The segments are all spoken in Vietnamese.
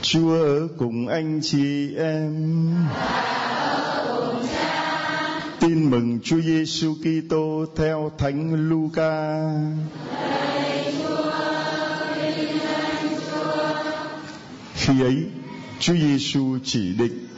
Chúa ở cùng anh chị em. Tin mừng Chúa Giêsu Kitô theo Thánh Luca. Khi ấy, Chúa Giêsu chỉ định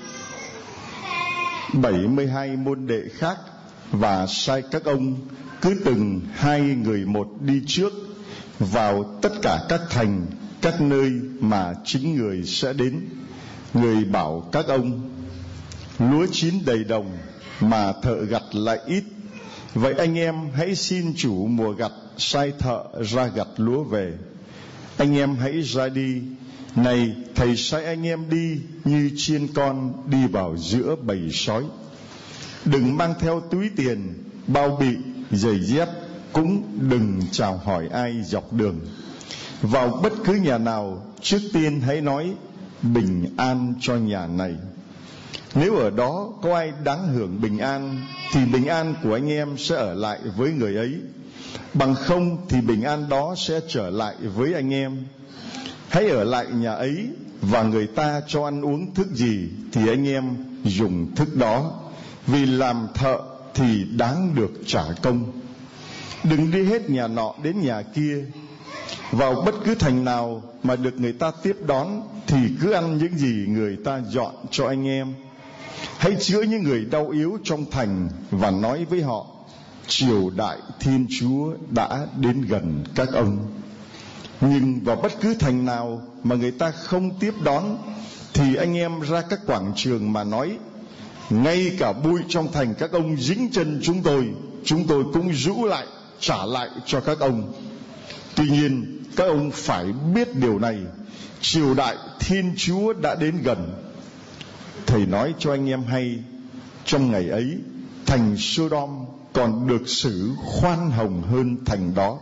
72 môn đệ khác và sai các ông cứ từng 2 người một đi trước vào tất cả các thành, các nơi mà chính người sẽ đến. Người bảo các ông: lúa chín đầy đồng mà thợ gặt lại ít, vậy anh em hãy xin chủ mùa gặt sai thợ ra gặt lúa về. Anh em hãy ra đi, này thầy sai anh em đi như chiên con đi vào giữa bầy sói. Đừng mang theo túi tiền, bao bị, giày dép, cũng đừng chào hỏi ai dọc đường. Vào bất cứ nhà nào, trước tiên hãy nói bình an cho nhà này. Nếu ở đó có ai đáng hưởng bình an, thì bình an của anh em sẽ ở lại với người ấy. Bằng không thì bình an đó sẽ trở lại với anh em. Hãy ở lại nhà ấy, và người ta cho ăn uống thức gì thì anh em dùng thức đó, vì làm thợ thì đáng được trả công. Đừng đi hết nhà nọ đến nhà kia. Vào bất cứ thành nào mà được người ta tiếp đón thì cứ ăn những gì người ta dọn cho anh em. Hãy chữa những người đau yếu trong thành và nói với họ: triều đại Thiên Chúa đã đến gần các ông. Nhưng vào bất cứ thành nào mà người ta không tiếp đón thì anh em ra các quảng trường mà nói: ngay cả bụi trong thành các ông dính chân chúng tôi cũng rũ lại, trả lại cho các ông. Tuy nhiên các ông phải biết điều này, triều đại Thiên Chúa đã đến gần. Thầy nói cho anh em hay, trong ngày ấy thành Sodom còn được xử khoan hồng hơn thành đó.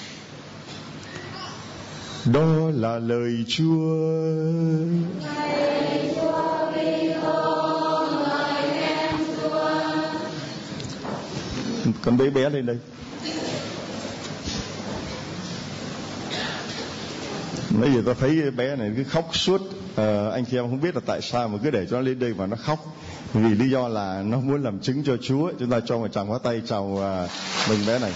Đó là lời Chúa. Con bé lên đây. Nãy giờ tôi thấy bé này cứ khóc suốt. Anh chị em không biết là tại sao mà cứ để cho nó lên đây và nó khóc. Vì lý do là nó muốn làm chứng cho Chúa. Chúng ta cho một tràng pháo tay chào mừng bé này.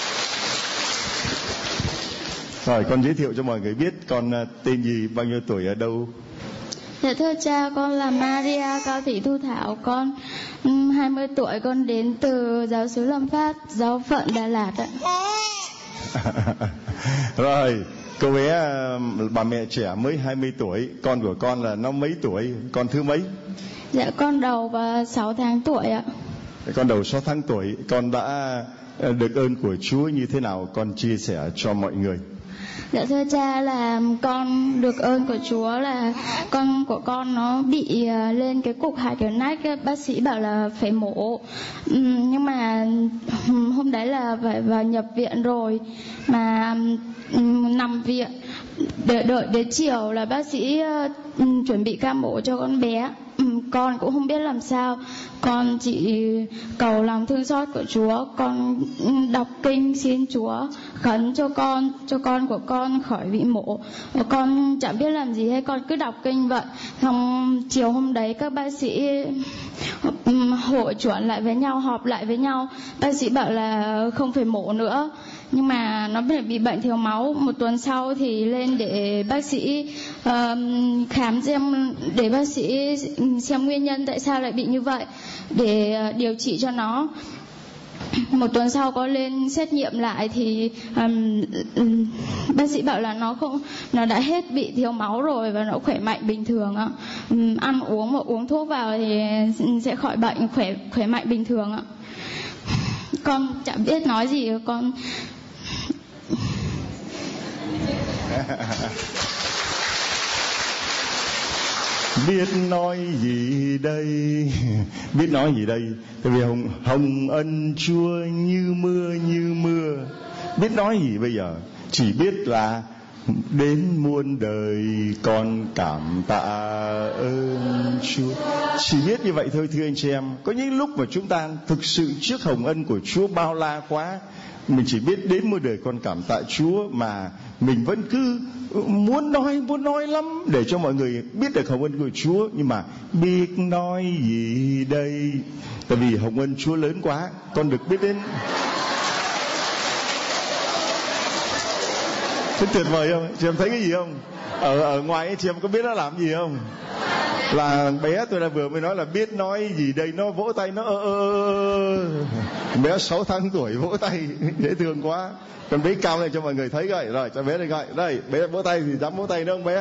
Rồi con giới thiệu cho mọi người biết con tên gì, bao nhiêu tuổi, ở đâu? Dạ thưa cha, con là Maria Cao Thị Thu Thảo, con 20 tuổi, con đến từ giáo xứ Lâm Phát, giáo phận Đà Lạt ạ. Rồi, cô bé bà mẹ trẻ mới 20 tuổi, con của con là nó mấy tuổi, con thứ mấy? Dạ con đầu và 6 tháng tuổi ạ. Con đầu 6 tháng tuổi, con đã được ơn của Chúa như thế nào, con chia sẻ cho mọi người. Dạ thưa cha, là con được ơn của Chúa là con của con nó bị lên cái cục hạch ở nách, bác sĩ bảo là phải mổ. Nhưng mà hôm đấy là phải vào nhập viện rồi, mà nằm viện đợi đến chiều là bác sĩ chuẩn bị ca mổ cho con bé. Con cũng không biết làm sao, con chỉ cầu lòng thương xót của Chúa, con đọc kinh xin Chúa khấn cho con của con khỏi bị mổ. Con chẳng biết làm gì hết, con cứ đọc kinh vậy. Xong chiều hôm đấy các bác sĩ hội chuẩn lại với nhau, họp lại với nhau, bác sĩ bảo là không phải mổ nữa, nhưng mà nó bị bệnh thiếu máu. Một tuần sau thì lên để bác sĩ khám xem, để bác sĩ xem nguyên nhân tại sao lại bị như vậy để điều trị cho nó. Một tuần sau có lên xét nghiệm lại thì bác sĩ bảo là nó đã hết bị thiếu máu rồi và nó khỏe mạnh bình thường ạ. Ăn uống và uống thuốc vào thì sẽ khỏi bệnh, khỏe mạnh bình thường ạ. Con chẳng biết nói gì, con biết nói gì đây, biết nói gì đây, tại vì hồng ân Chúa như mưa, biết nói gì bây giờ, chỉ biết là đến muôn đời con cảm tạ ơn Chúa. Chỉ biết như vậy thôi thưa anh chị em. Có những lúc mà chúng ta thực sự trước hồng ân của Chúa bao la quá, mình chỉ biết đến muôn đời con cảm tạ Chúa, mà mình vẫn cứ muốn nói lắm để cho mọi người biết được hồng ân của Chúa, nhưng mà biết nói gì đây? Tại vì hồng ân Chúa lớn quá, con được biết đến. Thế tuyệt vời không? Chị em thấy cái gì không? Ở ngoài ấy, chị em có biết nó làm gì không? Là bé tôi đã vừa mới nói là biết nói gì đây, nó vỗ tay nó bé 6 tháng tuổi vỗ tay dễ thương quá. Con bé cao lên cho mọi người thấy coi. Rồi cho bé đây coi. Đây bé vỗ tay thì dám vỗ tay nữa không bé?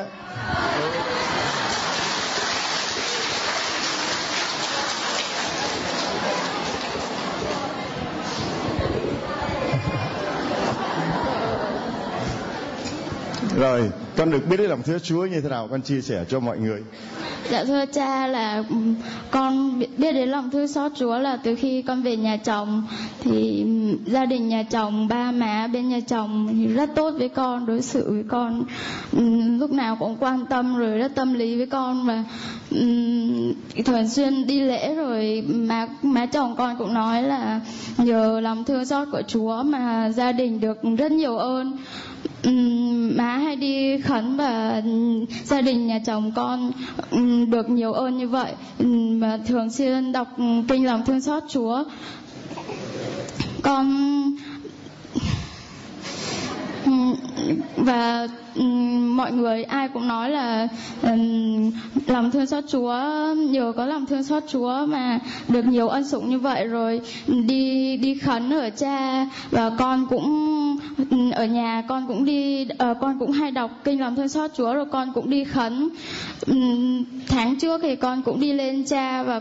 Rồi, con được biết đến lòng thương Chúa như thế nào, con chia sẻ cho mọi người. Dạ thưa cha, là con biết đến lòng thương xót Chúa là từ khi con về nhà chồng. Thì gia đình nhà chồng, ba má bên nhà chồng thì rất tốt với con, đối xử với con lúc nào cũng quan tâm, rồi rất tâm lý với con, và thường xuyên đi lễ. Rồi má chồng con cũng nói là nhờ lòng thương xót của Chúa mà gia đình được rất nhiều ơn. Má hay đi khấn và gia đình nhà chồng con được nhiều ơn như vậy, và thường xuyên đọc kinh lòng thương xót Chúa. Con và mọi người ai cũng nói là lòng thương xót Chúa, nhờ có lòng thương xót Chúa mà được nhiều ân sủng như vậy. Rồi đi khấn ở cha, và con cũng ở nhà con cũng con cũng hay đọc kinh lòng thương xót Chúa, rồi con cũng đi khấn. Tháng trước thì con cũng đi lên cha và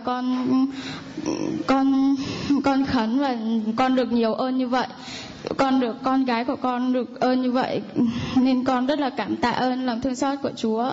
con khấn, và con được nhiều ơn như vậy. Con gái của con được ơn như vậy, nên con rất là cảm tạ ơn lòng thương xót của Chúa.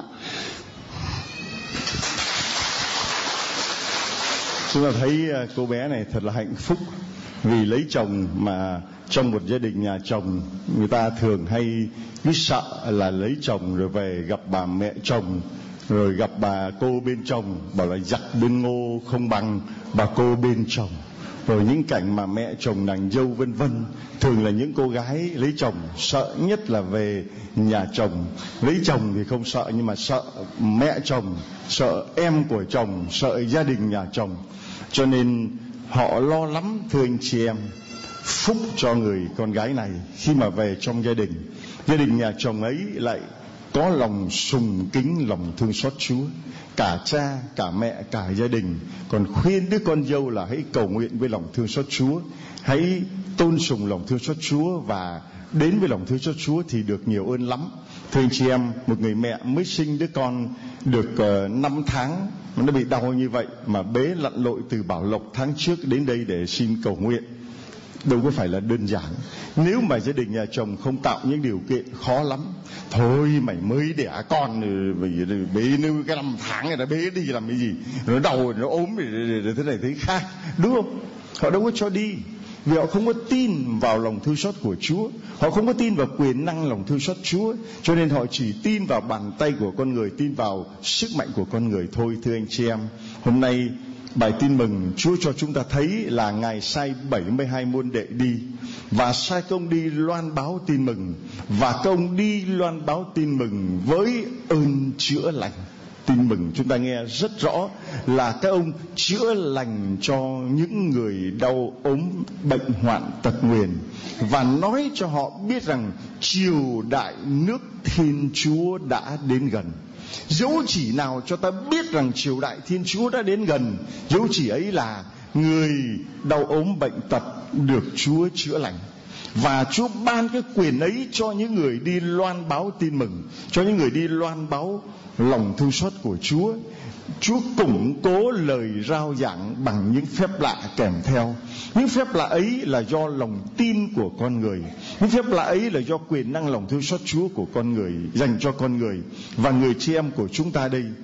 Chúng ta thấy cô bé này thật là hạnh phúc vì lấy chồng, mà trong một gia đình nhà chồng người ta thường hay cứ sợ là lấy chồng rồi về gặp bà mẹ chồng, rồi gặp bà cô bên chồng bảo là giặc bên ngô không bằng bà cô bên chồng, rồi những cảnh mà mẹ chồng nàng dâu vân vân. Thường là những cô gái lấy chồng sợ nhất là về nhà chồng. Lấy chồng thì không sợ, nhưng mà sợ mẹ chồng, sợ em của chồng, sợ gia đình nhà chồng, cho nên họ lo lắm. Thưa anh chị em, phúc cho người con gái này khi mà về trong gia đình nhà chồng ấy lại có lòng sùng kính, lòng thương xót Chúa. Cả cha, cả mẹ, cả gia đình còn khuyên đứa con dâu là hãy cầu nguyện với lòng thương xót Chúa, hãy tôn sùng lòng thương xót Chúa, và đến với lòng thương xót Chúa thì được nhiều ơn lắm. Thưa anh chị em, một người mẹ mới sinh đứa con được 5 tháng nó bị đau như vậy, mà bế lặn lội từ Bảo Lộc tháng trước đến đây để xin cầu nguyện, đâu có phải là đơn giản. Nếu mà gia đình nhà chồng không tạo những điều kiện, khó lắm. Thôi mày mới đẻ con rồi bế nuôi cái 5 tháng này đã bế đi làm cái gì, nó đau nó ốm rồi thế này thế khác, đúng không? Họ đâu có cho đi, vì họ không có tin vào lòng thương xót của Chúa, họ không có tin vào quyền năng lòng thương xót Chúa, cho nên họ chỉ tin vào bàn tay của con người, tin vào sức mạnh của con người thôi. Thưa anh chị em, hôm nay bài tin mừng Chúa cho chúng ta thấy là Ngài sai 72 môn đệ đi, và sai công đi loan báo tin mừng, và công đi loan báo tin mừng với ơn chữa lành. Tin mừng chúng ta nghe rất rõ là các ông chữa lành cho những người đau ốm bệnh hoạn tật nguyền, và nói cho họ biết rằng triều đại nước Thiên Chúa đã đến gần. Dấu chỉ nào cho ta biết rằng triều đại Thiên Chúa đã đến gần, dấu chỉ ấy là người đau ốm bệnh tật được Chúa chữa lành. Và Chúa ban cái quyền ấy cho những người đi loan báo tin mừng, cho những người đi loan báo lòng thương xót của Chúa. Chúa củng cố lời rao giảng bằng những phép lạ kèm theo. Những phép lạ ấy là do lòng tin của con người. Những phép lạ ấy là do quyền năng lòng thương xót Chúa của con người dành cho con người. Và người chị em của chúng ta đây,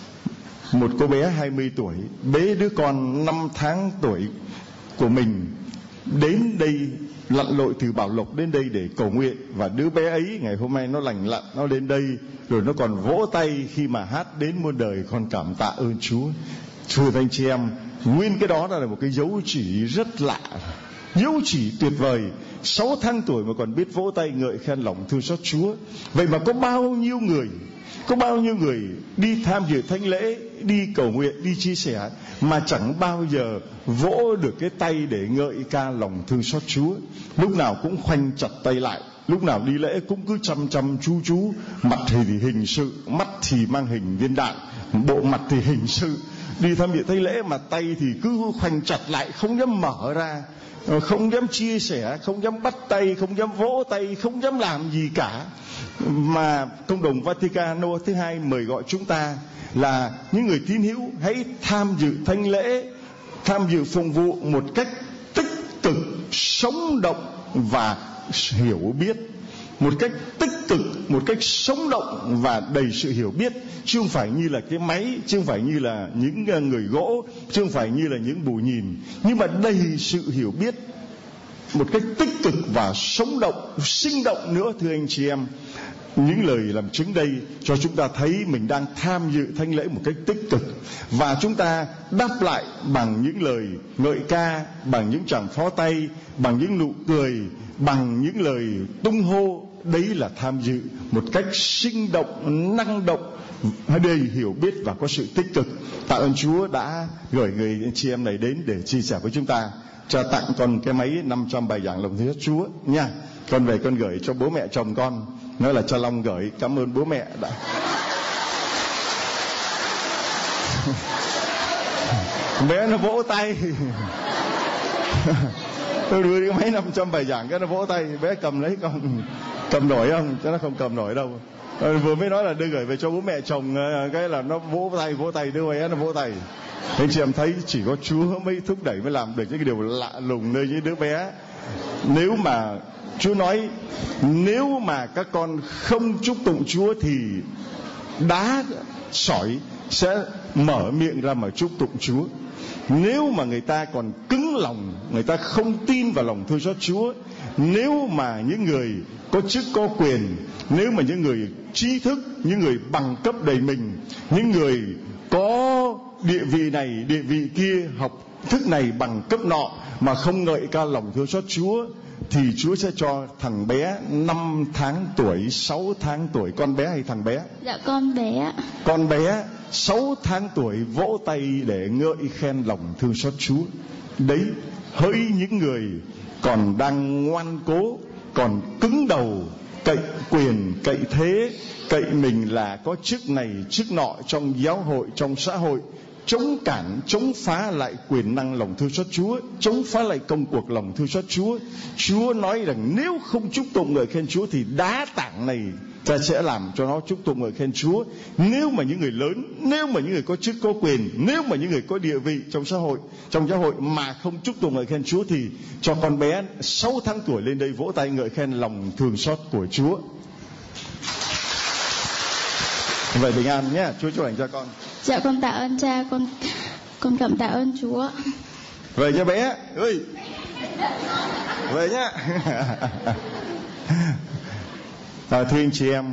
một cô bé 20 tuổi bế đứa con 5 tháng tuổi của mình đến đây lặn lội từ Bảo Lộc đến đây để cầu nguyện. Và đứa bé ấy ngày hôm nay nó lành lặn, nó đến đây rồi nó còn vỗ tay khi mà hát đến muôn đời con cảm tạ ơn Chúa. Thưa anh chị em, nguyên cái đó là một cái dấu chỉ rất lạ, dấu chỉ tuyệt vời. 6 tháng tuổi mà còn biết vỗ tay ngợi khen lòng thương xót Chúa. Vậy mà có bao nhiêu người đi tham dự thánh lễ, đi cầu nguyện, đi chia sẻ mà chẳng bao giờ vỗ được cái tay để ngợi ca lòng thương xót Chúa. Lúc nào cũng khoanh chặt tay lại, lúc nào đi lễ cũng cứ chăm chú, mặt thì hình sự, mắt thì mang hình viên đạn, bộ mặt thì hình sự. Đi tham dự thánh lễ mà tay thì cứ khoanh chặt lại, không dám mở ra, không dám chia sẻ, không dám bắt tay, không dám vỗ tay, không dám làm gì cả. Mà Công đồng Vaticano thứ hai mời gọi chúng ta là những người tín hữu hãy tham dự thánh lễ, tham dự phụng vụ một cách tích cực, sống động và hiểu biết. Một cách tích cực, một cách sống động và đầy sự hiểu biết, chứ không phải như là cái máy, chứ không phải như là những người gỗ, chứ không phải như là những bù nhìn, nhưng mà đầy sự hiểu biết, một cách tích cực và sống động, sinh động nữa. Thưa anh chị em, những lời làm chứng đây cho chúng ta thấy mình đang tham dự thánh lễ một cách tích cực, và chúng ta đáp lại bằng những lời ngợi ca, bằng những tràng pháo tay, bằng những nụ cười, bằng những lời tung hô. Đấy là tham dự một cách sinh động, năng động, đầy hiểu biết và có sự tích cực. Tạ ơn Chúa đã gửi người anh chị em này đến để chia sẻ với chúng ta. Cho tặng con cái máy 500 bài giảng lòng thương xót Chúa nha. Con về con gửi cho bố mẹ chồng con, nói là cho Long gửi, cảm ơn bố mẹ đã. Bé nó vỗ tay. Tôi đưa cái máy 500 bài giảng, cái nó vỗ tay. Bé cầm lấy, cầm nổi không? Chứ nó không cầm nổi đâu. Vừa mới nói là đưa gửi về cho bố mẹ chồng, cái là nó vỗ tay, đưa bé nó vỗ tay. Anh chị em thấy chỉ có Chúa mới thúc đẩy, mới làm được những cái điều lạ lùng nơi những đứa bé. Nếu mà Chúa nói, nếu mà các con không chúc tụng Chúa thì đá sỏi sẽ mở miệng ra mà chúc tụng Chúa. Nếu mà người ta còn cứng lòng, người ta không tin vào lòng thương xót Chúa, nếu mà những người có chức có quyền, nếu mà những người trí thức, những người bằng cấp đầy mình, những người có địa vị này, địa vị kia, học thức này, bằng cấp nọ mà không ngợi ca lòng thương xót Chúa, thì Chúa sẽ cho thằng bé 5 tháng tuổi, 6 tháng tuổi. Con bé hay thằng bé? Dạ con bé. Con bé 6 tháng tuổi vỗ tay để ngợi khen lòng thương xót Chúa. Đấy, hỡi những người còn đang ngoan cố, còn cứng đầu, cậy quyền, cậy thế, cậy mình là có chức này, chức nọ trong giáo hội, trong xã hội, chống cản, chống phá lại quyền năng lòng thương xót Chúa, chống phá lại công cuộc lòng thương xót Chúa. Chúa nói rằng nếu không chúc tụng ngợi khen Chúa thì đá tảng này ta sẽ làm cho nó chúc tụng ngợi khen Chúa. Nếu mà những người lớn, nếu mà những người có chức có quyền, nếu mà những người có địa vị trong xã hội, trong giáo hội mà không chúc tụng ngợi khen Chúa thì cho con bé 6 tháng tuổi lên đây vỗ tay ngợi khen lòng thương xót của Chúa. Vậy bình an nhé, Chúa chúc lành cho con. Dạ con tạ ơn cha, con cảm tạ ơn Chúa. Về nha bé ơi, về nhá. Thưa anh chị em,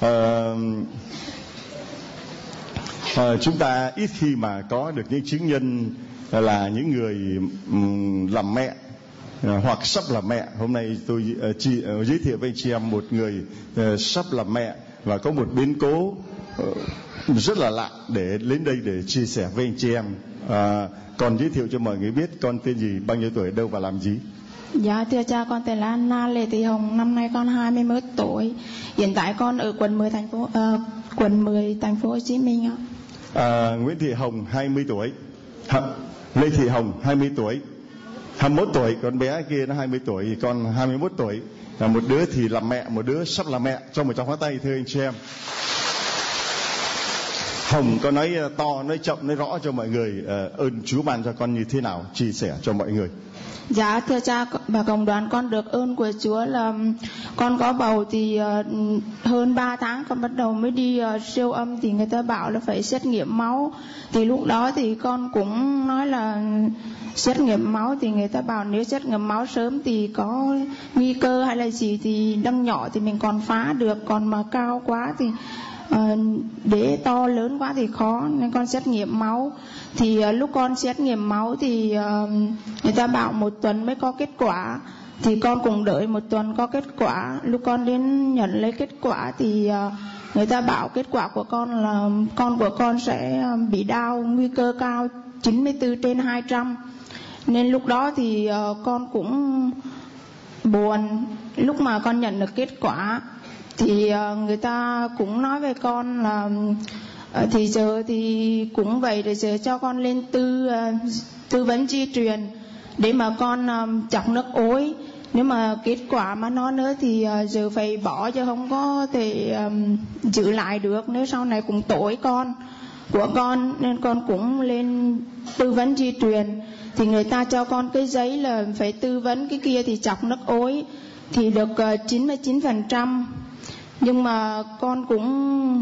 chúng ta ít khi mà có được những chứng nhân là những người làm mẹ hoặc sắp làm mẹ. Hôm nay tôi giới thiệu với anh chị em một người sắp làm mẹ và có một biến cố rất là lạ để đến đây để chia sẻ với anh chị em. Còn giới thiệu cho mọi người biết con tên gì, bao nhiêu tuổi, đâu và làm gì? Dạ thưa cha, con tên là Anna Lê Thị Hồng, năm nay con 21 tuổi. Hiện tại con ở quận 10 thành phố Hồ Chí Minh ạ. Nguyễn Thị Hồng 20 tuổi. Lê Thị Hồng 20 tuổi. 21 tuổi, con bé kia nó 20 tuổi, con 21 tuổi. Một đứa thì làm mẹ, một đứa sắp làm mẹ. Cho một tràng pháo tay thưa anh chị em. Hồng có nói to, nói chậm, nói rõ cho mọi người ơn Chúa ban cho con như thế nào, chia sẻ cho mọi người. Dạ thưa cha và cộng đoàn, con được ơn của Chúa là con có bầu thì hơn 3 tháng con bắt đầu mới đi siêu âm, thì người ta bảo là phải xét nghiệm máu. Thì lúc đó thì con cũng nói là xét nghiệm máu thì người ta bảo nếu xét nghiệm máu sớm thì có nguy cơ hay là gì thì đâm nhỏ thì mình còn phá được, còn mà cao quá thì để to lớn quá thì khó, nên con xét nghiệm máu. Thì lúc con xét nghiệm máu thì người ta bảo 1 tuần mới có kết quả, thì con cũng đợi 1 tuần có kết quả. Lúc con đến nhận lấy kết quả thì người ta bảo kết quả của con là con của con sẽ bị đau, nguy cơ cao 94/200. Nên lúc đó thì con cũng buồn. Lúc mà con nhận được kết quả thì người ta cũng nói với con là thì giờ thì cũng vậy, để giờ cho con lên tư vấn di truyền để mà con chọc nước ối. Nếu mà kết quả mà nó nữa thì giờ phải bỏ, chứ không có thể giữ lại được, nếu sau này cũng tội con của con. Nên con cũng lên tư vấn di truyền, thì người ta cho con cái giấy là phải tư vấn cái kia thì chọc nước ối thì được 99%. Nhưng mà con cũng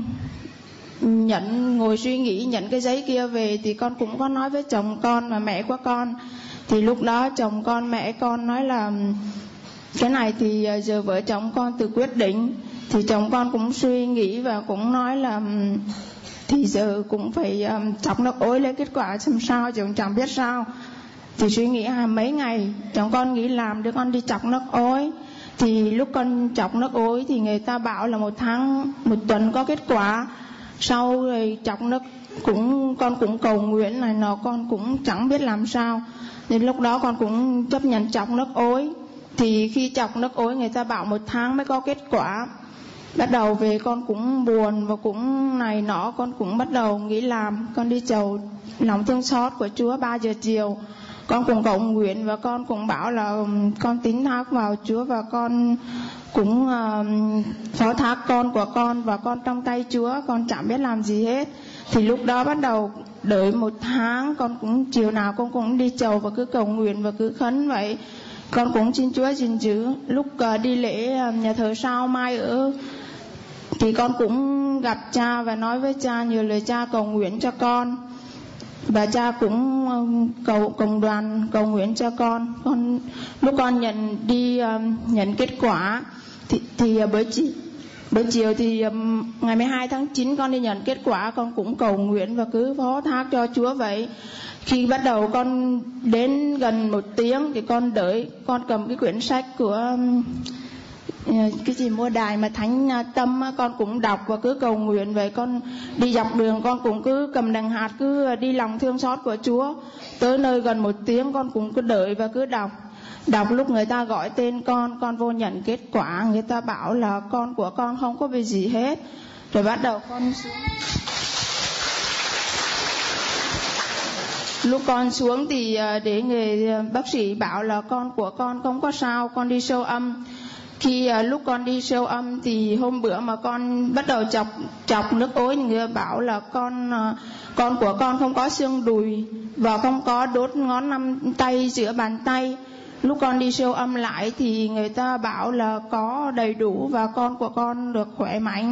ngồi suy nghĩ nhận cái giấy kia về, thì con cũng có nói với chồng con và mẹ của con. Thì lúc đó chồng con mẹ con nói là cái này thì giờ vợ chồng con tự quyết định. Thì chồng con cũng suy nghĩ và cũng nói là thì giờ cũng phải chọc nước ối lấy kết quả xem sao, chứ chẳng biết sao. Thì suy nghĩ mấy ngày chồng con nghĩ làm đưa con đi chọc nước ối. Thì lúc con chọc nước ối thì người ta bảo là 1 tuần có kết quả. Sau rồi chọc nước con cũng cầu nguyện này nọ, con cũng chẳng biết làm sao. Nên lúc đó con cũng chấp nhận chọc nước ối. Thì khi chọc nước ối người ta bảo 1 tháng mới có kết quả. Bắt đầu về con cũng buồn và cũng này nọ, con cũng bắt đầu nghĩ làm. Con đi chầu lòng thương xót của Chúa 3 giờ chiều. Con cũng cầu nguyện và con cũng bảo là con tín thác vào Chúa, và con cũng phó thác con của con và con trong tay Chúa, con chẳng biết làm gì hết. Thì lúc đó bắt đầu đợi 1 tháng, con cũng chiều nào con cũng đi chầu và cứ cầu nguyện và cứ khấn vậy. Con cũng xin Chúa gìn giữ. Lúc đi lễ nhà thờ Sao Mai ở thì con cũng gặp cha và nói với cha nhiều lời cha cầu nguyện cho con. Và cha cũng cộng đoàn cầu nguyện cho con. Lúc con nhận kết quả thì buổi chiều thì ngày 12 tháng 9 con đi nhận kết quả, con cũng cầu nguyện và cứ phó thác cho Chúa vậy. Khi bắt đầu con đến gần 1 tiếng thì con đợi, con cầm cái quyển sách của cái gì mua đài mà Thánh Tâm, con cũng đọc và cứ cầu nguyện vậy. Con đi dọc đường con cũng cứ cầm đằng hạt cứ đi lòng thương xót của Chúa. Tới nơi gần 1 tiếng con cũng cứ đợi và cứ đọc. Lúc người ta gọi tên con vô nhận kết quả, người ta bảo là con của con không có bị gì hết. Rồi bắt đầu con xuống. Lúc con xuống thì để người bác sĩ bảo là con của con không có sao, con đi siêu âm. Khi lúc con đi siêu âm thì hôm bữa mà con bắt đầu chọc nước ối, người bảo là con của con không có xương đùi và không có đốt ngón 5 tay giữa bàn tay. Lúc con đi siêu âm lại thì người ta bảo là có đầy đủ và con của con được khỏe mạnh.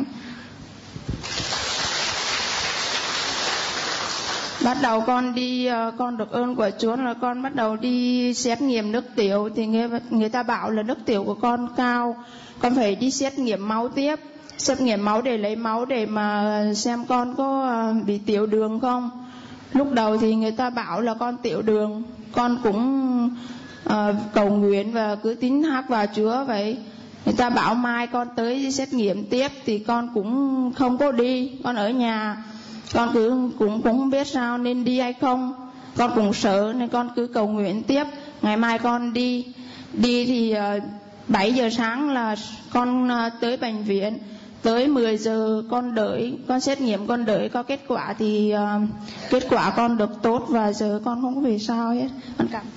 Bắt đầu con được ơn của Chúa là con bắt đầu đi xét nghiệm nước tiểu. Thì người ta bảo là nước tiểu của con cao, con phải đi xét nghiệm máu tiếp. Xét nghiệm máu để lấy máu để mà xem con có bị tiểu đường không. Lúc đầu thì người ta bảo là con tiểu đường. Con cũng cầu nguyện và cứ tín thác vào Chúa vậy. Người ta bảo mai con tới đi xét nghiệm tiếp, thì con cũng không có đi, con ở nhà. Con cũng không biết sao nên đi hay không. Con cũng sợ nên con cứ cầu nguyện tiếp. Ngày mai con đi thì 7 giờ sáng là con tới bệnh viện. Tới 10 giờ con đợi, con xét nghiệm con đợi có kết quả thì kết quả con được tốt và giờ con không có bị sao hết. Con cảm.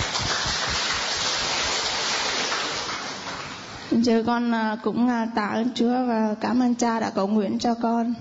Giờ con cũng tạ ơn Chúa và cảm ơn cha đã cầu nguyện cho con.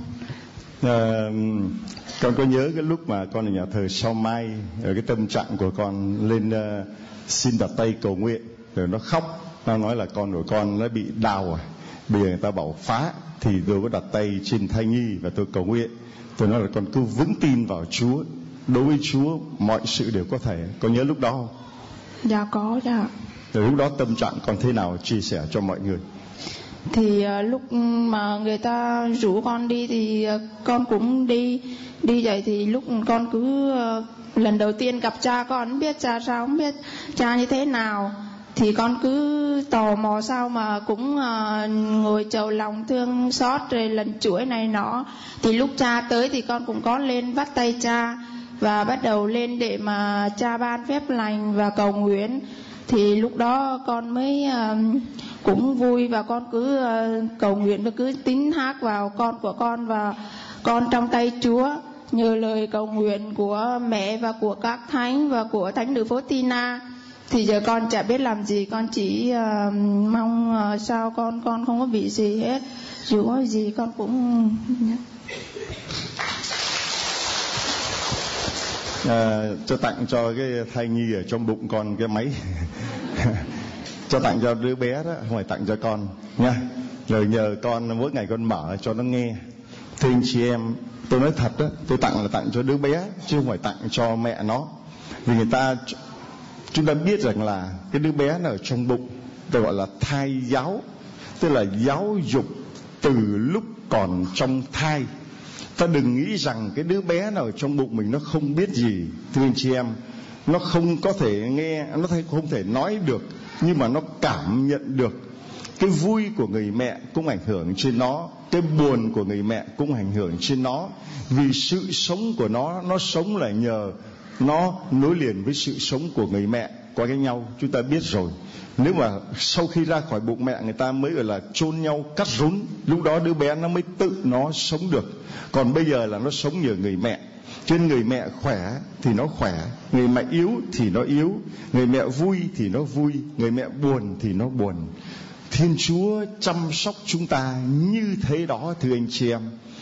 Con có nhớ cái lúc mà con ở nhà thờ Sao Mai, ở cái tâm trạng của con lên xin đặt tay cầu nguyện, rồi nó khóc, nó nói là con của con nó bị đau bây giờ người ta bảo phá, thì tôi có đặt tay trên thai nhi và tôi cầu nguyện. Tôi nói là con cứ vững tin vào Chúa, đối với Chúa mọi sự đều có thể. Con nhớ lúc đó không? Dạ có, dạ. Rồi lúc đó tâm trạng con thế nào, chia sẻ cho mọi người. Thì lúc mà người ta rủ con đi thì con cũng đi vậy. Thì lúc con cứ lần đầu tiên gặp cha, con không biết cha sao, không biết cha như thế nào, thì con cứ tò mò sao mà cũng ngồi chầu lòng thương xót rồi lần chuỗi này nọ. Thì lúc cha tới thì con cũng có lên bắt tay cha và bắt đầu lên để mà cha ban phép lành và cầu nguyện. Thì lúc đó con mới cũng vui, và con cứ cầu nguyện và cứ tín thác vào con của con và con trong tay Chúa. Nhờ lời cầu nguyện của mẹ và của các thánh và của thánh nữ Faustina, thì giờ con chả biết làm gì, con chỉ mong sao con không có bị gì hết, dù có gì con cũng cho tặng cho cái thai nhi ở trong bụng con cái máy cho tặng cho đứa bé đó, không phải tặng cho con nha. Rồi nhờ con mỗi ngày con mở cho nó nghe. Thưa anh chị em, tôi nói thật đó, tôi tặng là tặng cho đứa bé chứ không phải tặng cho mẹ nó. Vì chúng ta biết rằng là cái đứa bé nó ở trong bụng, tôi gọi là thai giáo, tức là giáo dục từ lúc còn trong thai. Ta đừng nghĩ rằng cái đứa bé nào ở trong bụng mình nó không biết gì. Thưa anh chị em, nó không có thể nghe, nó không thể nói được, nhưng mà nó cảm nhận được. Cái vui của người mẹ cũng ảnh hưởng trên nó, cái buồn của người mẹ cũng ảnh hưởng trên nó. Vì sự sống của nó sống là nhờ nó nối liền với sự sống của người mẹ qua cái nhau. Chúng ta biết rồi, nếu mà sau khi ra khỏi bụng mẹ người ta mới gọi là chôn nhau cắt rốn, lúc đó đứa bé nó mới tự nó sống được. Còn bây giờ là nó sống nhờ người mẹ. Cho nên người mẹ khỏe thì nó khỏe, người mẹ yếu thì nó yếu, người mẹ vui thì nó vui, người mẹ buồn thì nó buồn. Thiên Chúa chăm sóc chúng ta như thế đó, thưa anh chị em.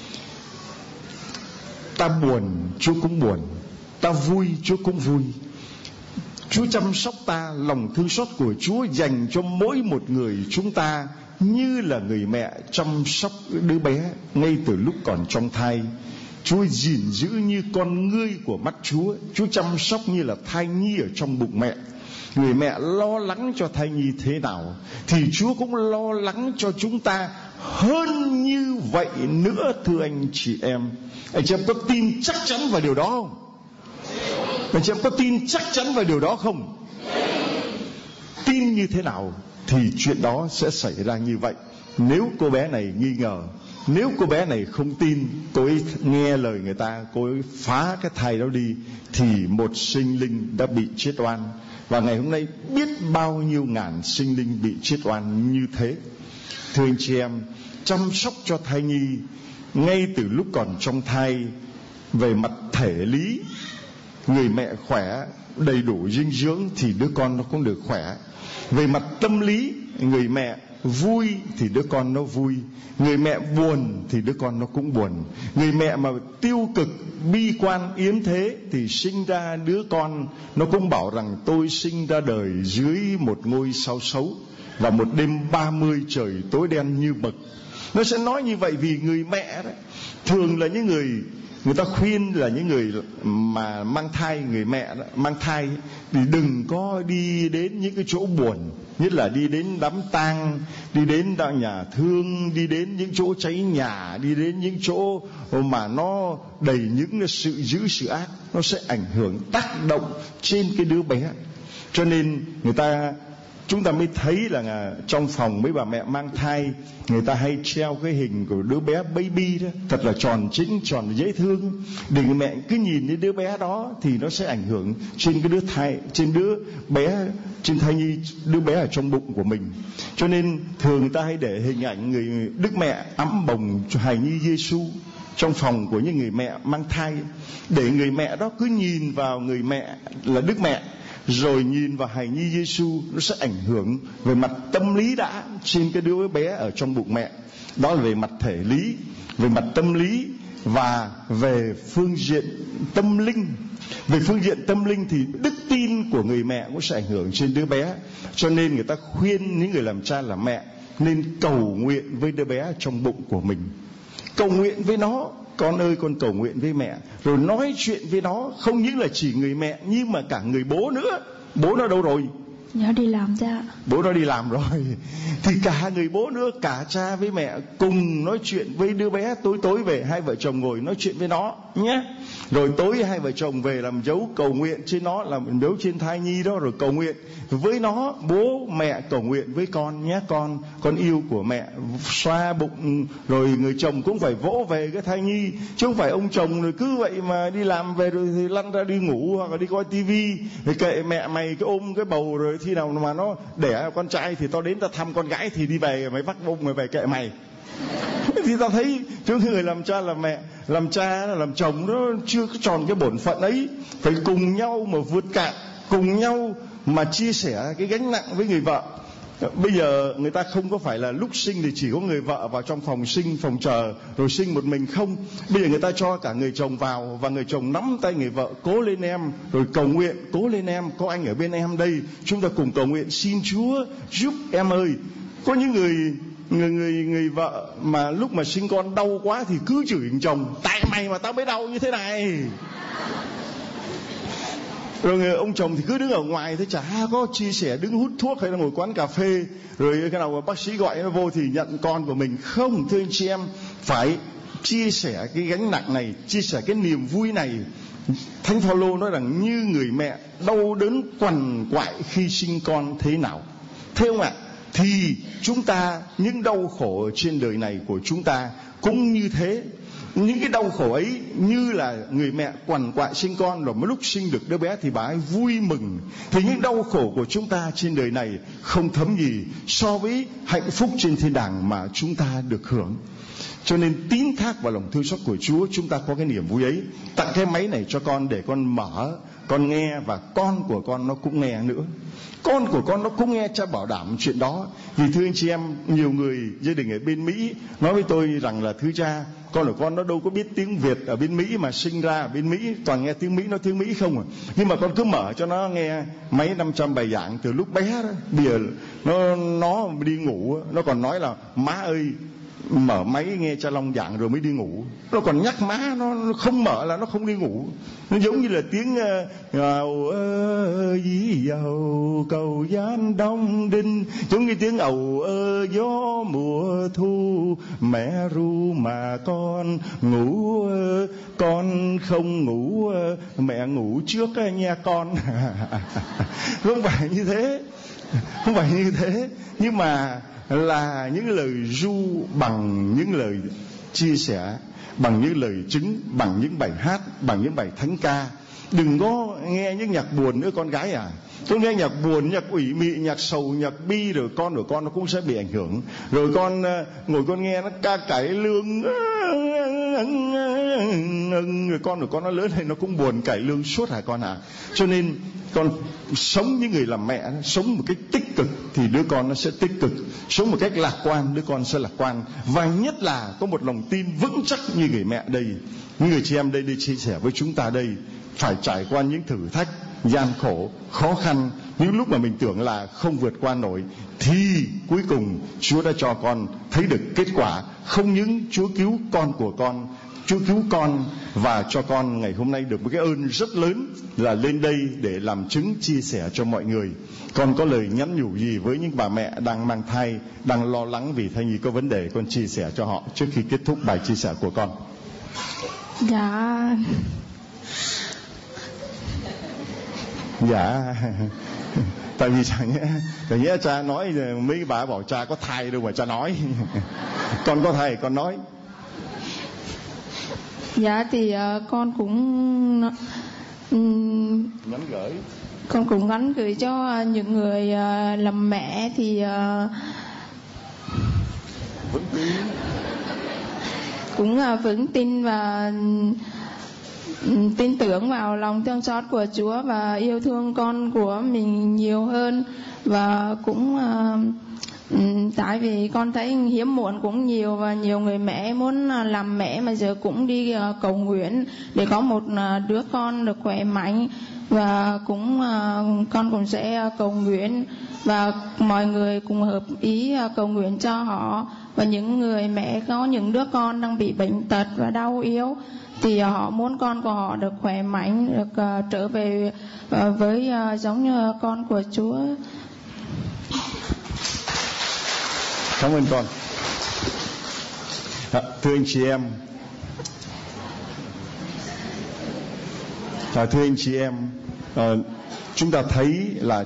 Ta buồn, Chúa cũng buồn. Ta vui, Chúa cũng vui. Chúa chăm sóc ta, lòng thương xót của Chúa dành cho mỗi một người chúng ta như là người mẹ chăm sóc đứa bé ngay từ lúc còn trong thai. Chúa gìn giữ như con ngươi của mắt Chúa. Chúa chăm sóc như là thai nhi ở trong bụng mẹ. Người mẹ lo lắng cho thai nhi thế nào thì Chúa cũng lo lắng cho chúng ta hơn như vậy nữa, thưa anh chị em. Anh chị em có tin chắc chắn vào điều đó không? Anh chị em có tin chắc chắn vào điều đó không? Tin như thế nào thì chuyện đó sẽ xảy ra như vậy. Nếu cô bé này nghi ngờ, nếu cô bé này không tin, cô ấy nghe lời người ta, cô ấy phá cái thai đó đi, thì một sinh linh đã bị chết oan. Và ngày hôm nay biết bao nhiêu ngàn sinh linh bị chết oan như thế. Thưa anh chị em, chăm sóc cho thai nhi ngay từ lúc còn trong thai, về mặt thể lý, người mẹ khỏe, đầy đủ dinh dưỡng thì đứa con nó cũng được khỏe. Về mặt tâm lý, người mẹ vui thì đứa con nó vui, người mẹ buồn thì đứa con nó cũng buồn. Người mẹ mà tiêu cực, bi quan, yếm thế thì sinh ra đứa con nó cũng bảo rằng tôi sinh ra đời dưới một ngôi sao xấu và một đêm 30 trời tối đen như mực. Nó sẽ nói như vậy vì người mẹ đó thường là những người ta khuyên là những người mà mang thai, người mẹ đó, mang thai thì đừng có đi đến những cái chỗ buồn, nhất là đi đến đám tang, đi đến nhà thương, đi đến những chỗ cháy nhà, đi đến những chỗ mà nó đầy những sự dữ sự ác. Nó sẽ ảnh hưởng, tác động trên cái đứa bé. Cho nên chúng ta mới thấy là trong phòng mấy bà mẹ mang thai, người ta hay treo cái hình của đứa bé baby đó, thật là tròn chính, tròn dễ thương, để người mẹ cứ nhìn đến đứa bé đó thì nó sẽ ảnh hưởng trên cái đứa thai, trên đứa bé, trên thai nhi, đứa bé ở trong bụng của mình. Cho nên thường người ta hay để hình ảnh người Đức Mẹ ẵm bồng cho hài nhi Giêsu trong phòng của những người mẹ mang thai, để người mẹ đó cứ nhìn vào người mẹ là Đức Mẹ, rồi nhìn vào hài nhi Giêsu, nó sẽ ảnh hưởng về mặt tâm lý đã trên cái đứa bé ở trong bụng mẹ. Đó là về mặt thể lý, về mặt tâm lý và về phương diện tâm linh. Về phương diện tâm linh thì đức tin của người mẹ cũng sẽ ảnh hưởng trên đứa bé. Cho nên người ta khuyên những người làm cha làm mẹ nên cầu nguyện với đứa bé trong bụng của mình. Cầu nguyện với nó, con ơi con cầu nguyện với mẹ. Rồi nói chuyện với nó, không những là chỉ người mẹ nhưng mà cả người bố nữa. Bố nó đâu rồi? Nó đi làm cha. Bố nó đi làm rồi. Thì cả người bố nữa, cả cha với mẹ cùng nói chuyện với đứa bé. Tối về hai vợ chồng ngồi nói chuyện với nó nhé. Rồi tối hai vợ chồng về làm dấu cầu nguyện trên nó, làm dấu trên thai nhi đó, rồi cầu nguyện với nó. Bố mẹ cầu nguyện với con nhé. Con yêu của mẹ, xoa bụng. Rồi người chồng cũng phải vỗ về cái thai nhi, chứ không phải ông chồng rồi cứ vậy mà đi làm về rồi thì lăn ra đi ngủ hoặc là đi coi tivi, rồi kệ mẹ mày cái ôm cái bầu, rồi khi nào mà nó đẻ con trai thì tao đến tao thăm con gái, thì đi về mày vắt bông mày về kệ mày. Thì tao thấy chúng người làm cha làm mẹ, làm cha làm chồng nó chưa có tròn cái bổn phận ấy. Phải cùng nhau mà vượt cạn, cùng nhau mà chia sẻ cái gánh nặng với người vợ. Bây giờ người ta không có phải là lúc sinh thì chỉ có người vợ vào trong phòng sinh, phòng chờ rồi sinh một mình không. Bây giờ người ta cho cả người chồng vào, và người chồng nắm tay người vợ, cố lên em, rồi cầu nguyện, cố lên em, có anh ở bên em đây, chúng ta cùng cầu nguyện, xin Chúa giúp em ơi. Có những người vợ mà lúc mà sinh con đau quá thì cứ chửi chồng, tại mày mà tao mới đau như thế này. Rồi ông chồng thì cứ đứng ở ngoài thế, chả có chia sẻ, đứng hút thuốc hay là ngồi quán cà phê. Rồi cái nào mà bác sĩ gọi nó vô thì nhận con của mình. Không, thưa anh chị em, phải chia sẻ cái gánh nặng này, chia sẻ cái niềm vui này. Thánh Phaolô nói rằng như người mẹ đau đớn quằn quại khi sinh con thế nào, thấy không ạ? Thì chúng ta, những đau khổ ở trên đời này của chúng ta cũng như thế. Những cái đau khổ ấy như là người mẹ quằn quại sinh con, rồi một lúc sinh được đứa bé thì bà ấy vui mừng. Thì những đau khổ của chúng ta trên đời này không thấm gì so với hạnh phúc trên thiên đàng mà chúng ta được hưởng. Cho nên tín thác vào lòng thương xót của Chúa, chúng ta có cái niềm vui ấy. Tặng cái máy này cho con để con mở, con nghe, và con của con nó cũng nghe nữa. Con của con nó cũng nghe, cha bảo đảm chuyện đó. Vì thưa anh chị em, nhiều người gia đình ở bên Mỹ nói với tôi rằng là thưa cha, con của con nó đâu có biết tiếng Việt ở bên Mỹ, mà sinh ra ở bên Mỹ toàn nghe tiếng Mỹ, nói tiếng Mỹ không à. Nhưng mà con cứ mở cho nó nghe mấy 500 bài giảng từ lúc bé đó. Bây giờ nó đi ngủ, nó còn nói là má ơi, mở máy nghe cha Long giảng rồi mới đi ngủ. Nó còn nhắc má, nó không mở là nó không đi ngủ. Nó giống như là tiếng ầu ơ dí dầu cầu gián đông đinh, giống như tiếng ầu ơ gió mùa thu, mẹ ru mà con ngủ, con không ngủ, mẹ ngủ trước nha con. Không phải như thế, không phải như thế, nhưng mà là những lời ru bằng những lời chia sẻ, bằng những lời chứng, bằng những bài hát, bằng những bài thánh ca. Đừng có nghe những nhạc buồn nữa con gái à. Con nghe nhạc buồn, nhạc ủy mị, nhạc sầu, nhạc bi, rồi con của con nó cũng sẽ bị ảnh hưởng. Rồi con ngồi con nghe nó ca cải lương, rồi con của con nó lớn lên nó cũng buồn cải lương suốt hả con à. Cho nên con sống như người làm mẹ, sống một cách tích cực thì đứa con nó sẽ tích cực, sống một cách lạc quan đứa con sẽ lạc quan. Và nhất là có một lòng tin vững chắc như người mẹ đây, như người chị em đây đi chia sẻ với chúng ta đây, phải trải qua những thử thách gian khổ, khó khăn, những lúc mà mình tưởng là không vượt qua nổi, thì cuối cùng Chúa đã cho con thấy được kết quả. Không những Chúa cứu con của con, Chúa cứu con và cho con ngày hôm nay được một cái ơn rất lớn là lên đây để làm chứng chia sẻ cho mọi người. Con có lời nhắn nhủ gì với những bà mẹ đang mang thai, đang lo lắng vì thai nhi có vấn đề, con chia sẻ cho họ trước khi kết thúc bài chia sẻ của con? Dạ tại vì chả nhẽ cha nói mấy bà bảo cha có thai đâu mà cha nói. Con có thai con nói. Dạ thì con cũng nhắn gửi. Con cũng nhắn gửi cho những người làm mẹ thì cũng vững tin và tin tưởng vào lòng thương xót của Chúa và yêu thương con của mình nhiều hơn. Và cũng tại vì con thấy hiếm muộn cũng nhiều, và nhiều người mẹ muốn làm mẹ mà giờ cũng đi cầu nguyện để có một đứa con được khỏe mạnh. và con cũng sẽ cầu nguyện và mọi người cùng hợp ý cầu nguyện cho họ. Và những người mẹ có những đứa con đang bị bệnh tật và đau yếu thì họ muốn con của họ được khỏe mạnh, được trở về với giống như con của Chúa. Cảm ơn con. Thưa anh chị em, chúng ta thấy là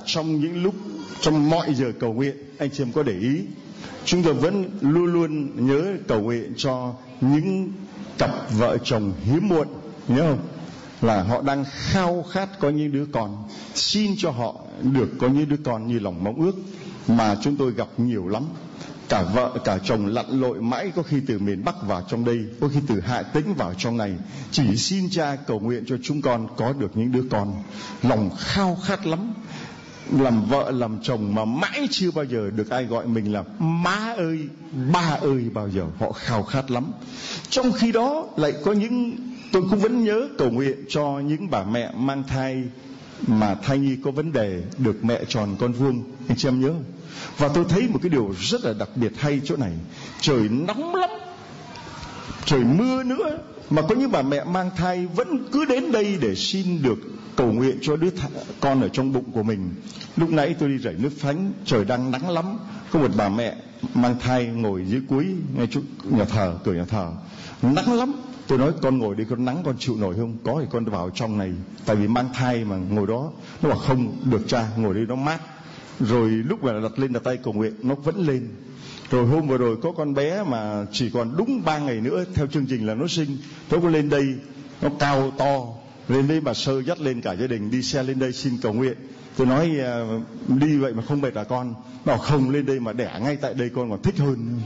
trong mọi giờ cầu nguyện, anh chị em có để ý, chúng ta vẫn luôn luôn nhớ cầu nguyện cho những cặp vợ chồng hiếm muộn, nhớ không? Là họ đang khao khát có những đứa con, xin cho họ được có những đứa con như lòng mong ước, mà chúng tôi gặp nhiều lắm. Cả vợ cả chồng lặn lội mãi, có khi từ miền Bắc vào trong đây, có khi từ Hà Tĩnh vào trong này, chỉ xin Cha cầu nguyện cho chúng con có được những đứa con. Lòng khao khát lắm. Làm vợ làm chồng mà mãi chưa bao giờ được ai gọi mình là má ơi, ba ơi bao giờ. Họ khao khát lắm. Trong khi đó lại có những, tôi cũng vẫn nhớ cầu nguyện cho những bà mẹ mang thai mà thai nhi có vấn đề, được mẹ tròn con vuông. Anh chị em nhớ không? Và tôi thấy một cái điều rất là đặc biệt hay chỗ này. Trời nóng lắm, trời mưa nữa, mà có những bà mẹ mang thai vẫn cứ đến đây để xin được cầu nguyện cho đứa con ở trong bụng của mình. Lúc nãy tôi đi rải nước Thánh, trời đang nắng lắm, có một bà mẹ mang thai ngồi dưới cuối ngay chỗ nhà thờ, cửa nhà thờ, nắng lắm. Tôi nói con ngồi đi, con nắng con chịu nổi không? Có thì con vào trong này, tại vì mang thai mà ngồi đó. Nó bảo không được cha, ngồi đây nó mát. Rồi lúc mà đặt tay cầu nguyện, nó vẫn lên. Rồi hôm vừa rồi có con bé mà chỉ còn đúng 3 ngày nữa theo chương trình là nó sinh, tôi có lên đây, nó cao to, lên đây bà Sơ dắt lên cả gia đình đi xe lên đây xin cầu nguyện. Tôi nói đi vậy mà không mệt à con? Nó bảo không, lên đây mà đẻ ngay tại đây con còn thích hơn.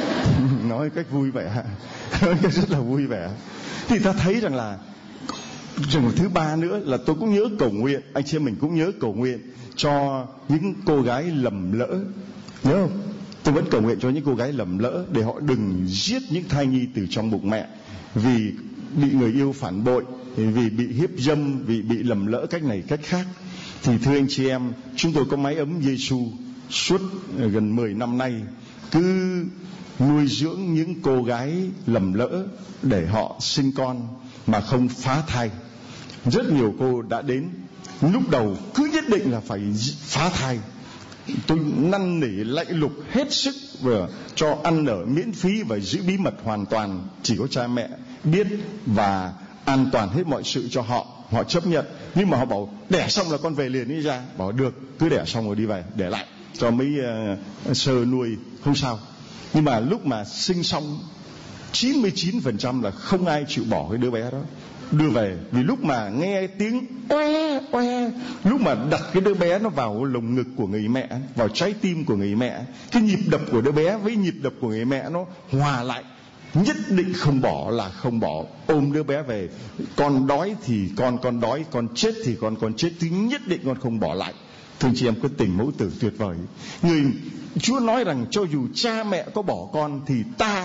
Nói cách vui vẻ, nói cách rất là vui vẻ. Thì ta thấy rằng là trường thứ ba nữa là tôi cũng nhớ cầu nguyện, anh chị em mình cũng nhớ cầu nguyện cho những cô gái lầm lỡ, nhớ không? Tôi vẫn cầu nguyện cho những cô gái lầm lỡ để họ đừng giết những thai nhi từ trong bụng mẹ, vì bị người yêu phản bội, vì bị hiếp dâm, vì bị lầm lỡ cách này cách khác. Thì thưa anh chị em, chúng tôi có mái ấm Giêsu suốt gần 10 năm nay, cứ nuôi dưỡng những cô gái lầm lỡ để họ sinh con mà không phá thai. Rất nhiều cô đã đến, lúc đầu cứ nhất định là phải phá thai. Tôi năn nỉ lạy lục hết sức, vừa cho ăn ở miễn phí và giữ bí mật hoàn toàn, chỉ có cha mẹ biết, và an toàn hết mọi sự cho họ. Họ chấp nhận, nhưng mà họ bảo đẻ xong là con về liền đi ra. Bảo được, cứ đẻ xong rồi đi về, để lại cho mấy Sơ nuôi, không sao. Nhưng mà lúc mà sinh xong 99% là không ai chịu bỏ cái đứa bé đó đưa về. Vì lúc mà nghe tiếng oe oe, lúc mà đặt cái đứa bé nó vào lồng ngực của người mẹ, vào trái tim của người mẹ, cái nhịp đập của đứa bé với nhịp đập của người mẹ nó hòa lại, nhất định không bỏ là không bỏ. Ôm đứa bé về, con đói thì con đói, con chết thì con chết, thì nhất định con không bỏ lại. Thưa chị em, cái tình mẫu tử tuyệt vời. Chúa nói rằng cho dù cha mẹ có bỏ con thì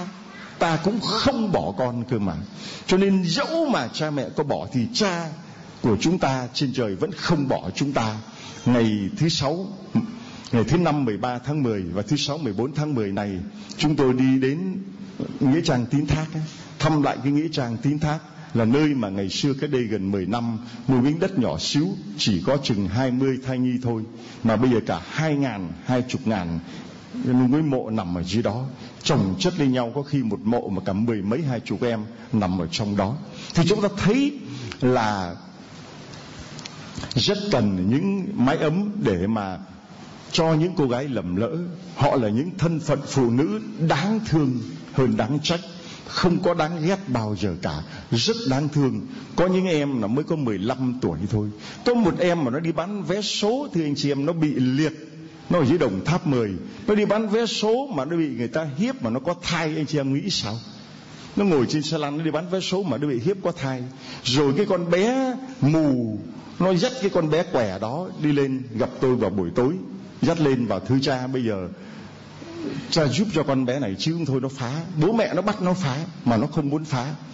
ta cũng không bỏ con cơ mà. Cho nên dẫu mà cha mẹ có bỏ thì cha của chúng ta trên trời vẫn không bỏ chúng ta. Ngày thứ 5 13 tháng 10 và thứ 6 14 tháng 10 này, chúng tôi đi đến nghĩa trang Tín Thác ấy, thăm lại cái nghĩa trang Tín Thác, là nơi mà ngày xưa cách đây gần 10 năm một miếng đất nhỏ xíu chỉ có chừng 20 thai nhi thôi, mà bây giờ cả 20.000 cái mộ nằm ở dưới đó, chồng chất lên nhau, có khi một mộ mà cả 10 mấy 20 em nằm ở trong đó. Thì chúng ta thấy là rất cần những mái ấm để mà cho những cô gái lầm lỡ. Họ là những thân phận phụ nữ đáng thương hơn đáng trách, không có đáng ghét bao giờ cả, rất đáng thương. Có những em nó mới có 15 tuổi thôi. Có một em mà nó đi bán vé số, thì anh chị em, nó bị liệt, nó ở dưới Đồng Tháp 10, nó đi bán vé số mà nó bị người ta hiếp mà nó có thai, anh chị em nghĩ sao? Nó ngồi trên xe lăn, nó đi bán vé số mà nó bị hiếp có thai. Rồi cái con bé mù, nó dắt cái con bé què đó đi lên gặp tôi vào buổi tối, dắt lên vào thưa cha, bây giờ cha giúp cho con bé này chứ không thôi nó phá. Bố mẹ nó bắt nó phá mà nó không muốn phá.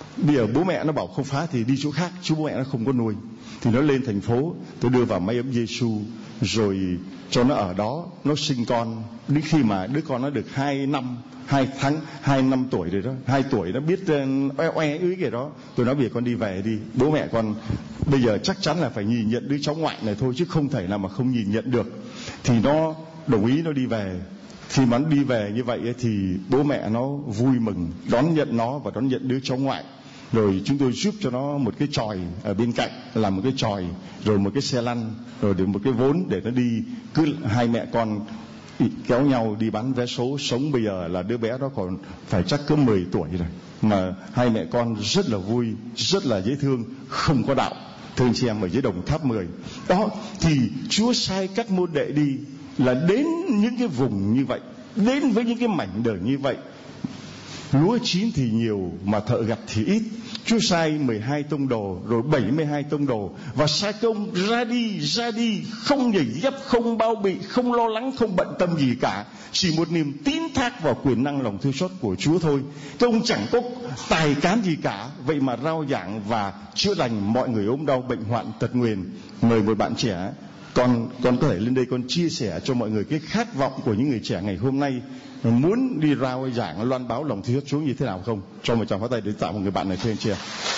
Bây giờ bố mẹ nó bảo không phá thì đi chỗ khác, chứ bố mẹ nó không có nuôi. Thì nó lên thành phố, tôi đưa vào máy ấm Giêsu, rồi cho nó ở đó, nó sinh con. Đến khi mà đứa con nó được 2 năm tuổi rồi đó, 2 tuổi nó biết oe ứ cái đó, tôi nói bây giờ con đi về đi, bố mẹ con bây giờ chắc chắn là phải nhìn nhận đứa cháu ngoại này thôi, chứ không thể nào mà không nhìn nhận được. Thì nó đồng ý, nó đi về. Khi mà nó đi về như vậy thì bố mẹ nó vui mừng đón nhận nó và đón nhận đứa cháu ngoại. Rồi chúng tôi giúp cho nó một cái chòi ở bên cạnh, làm một cái chòi, rồi một cái xe lăn, rồi được một cái vốn để nó đi. Cứ hai mẹ con kéo nhau đi bán vé số sống. Bây giờ là đứa bé đó còn phải chắc cỡ 10 tuổi rồi, mà hai mẹ con rất là vui, rất là dễ thương, không có đạo. Thưa anh chị em, ở dưới Đồng Tháp 10 đó thì Chúa sai các môn đệ đi là đến những cái vùng như vậy, đến với những cái mảnh đời như vậy. Lúa chín thì nhiều mà thợ gặt thì ít. Chúa sai 12 tông đồ, rồi 72 tông đồ, và sai công ra đi, không giày dép, không bao bị, không lo lắng, không bận tâm gì cả, chỉ một niềm tín thác vào quyền năng lòng thương xót của Chúa thôi. Công chẳng có tài cán gì cả, vậy mà rao giảng và chữa lành mọi người ốm đau, bệnh hoạn, tật nguyền. Mời một bạn trẻ, con có thể lên đây con chia sẻ cho mọi người cái khát vọng của những người trẻ ngày hôm nay muốn đi rao giảng loan báo lòng thương xót Chúa như thế nào không? Cho một tràng pháo tay để tạo một người bạn này, thưa anh chị.